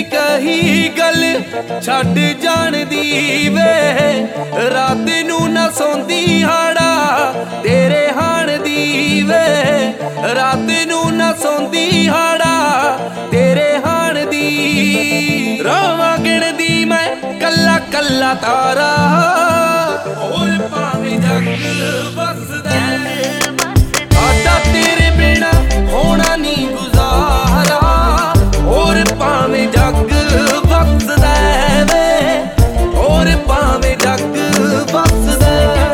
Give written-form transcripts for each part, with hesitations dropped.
कही गल छड्ड जान दी वे रात नू ना सौंदी हाड़ा तेरे हाण दी वे रात नू ना सौंदी हाड़ा तेरे हाण दी रावां गिणदी मैं कल्ला कल्ला तारा होर भावें जग वसदा आदा तेरे बिना होना नी गुजारा होर भावें जग वसदा वे होर भावें जग वसदा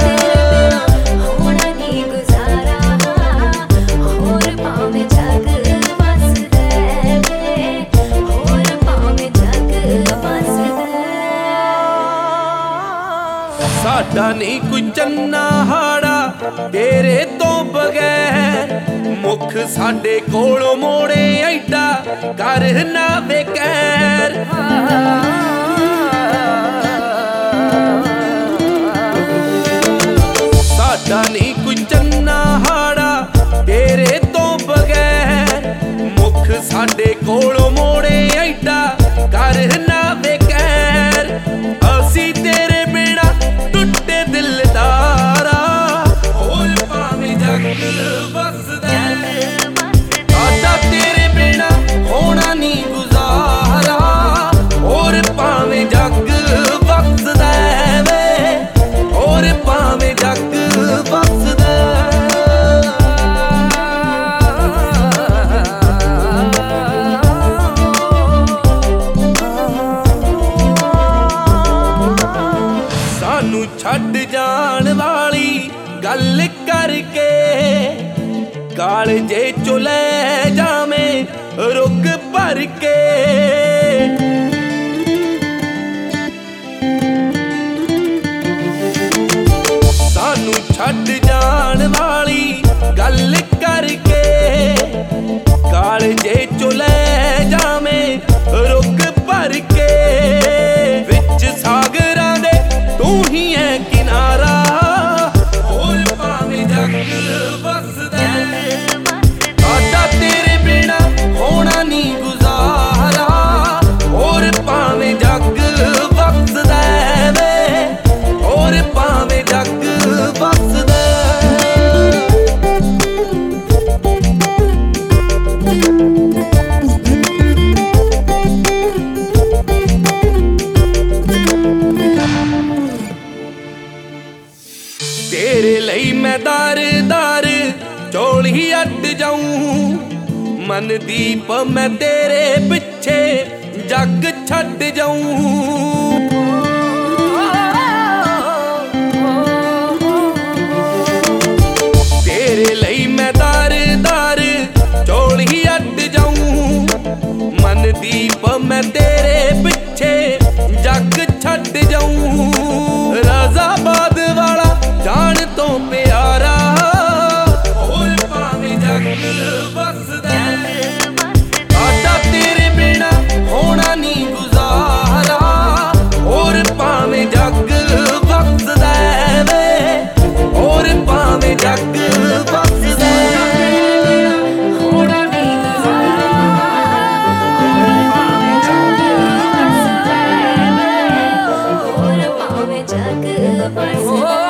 होना नी गुजारा होर भावें जग वसदा वे होर भावें जग वसदा साडा नहीं कोई चन्ना हाड़ा तेरे तो बगैर मुख साडे कोलों मोड़े ऐडा कर ना बेकैर साडा नहीं कोई चन्ना हाड़ा तेरे तो बगैर मुख साडे कोलों मोड़े ऐडा कर ना बेकैर असी तेरे बिना टुटे दिलदारा होर भावें जग वसदा आदा तेरे बिना होना नी गुजारा होर भावें जग वसदा वे होर भावें जग वसदा सानू छड्ड जान वाली गल करके कालजे चो लै जावें रुक भर के सानू छड्ड जान वाली गल करके कालजे चो लै जावें रुक भर के विच सागरां दे तू ही है किनारा होर भावें जग वसदा आदा तेरे बिना होना नी गुजारा होर भावें जग वसदा वे होर भावें जग वसदा तेरे लई मैं दार दार चोल ही अट जाऊं मन दीप मैं तेरे पिछे जग छड्ड जाऊं तेरे लई मैं दार दार चोल ही अट जाऊं मन दीप मैं तेरे पिछे जग छड्ड जाऊं राजाबाद वाला जान तो प्यारा होर भावें जग वसदा आदा तेरे बिना होना नी गुजारा होर भावें जग वसदा वे होर भावें जग वसदा होना नी गुजारा होर भावें जग वसदा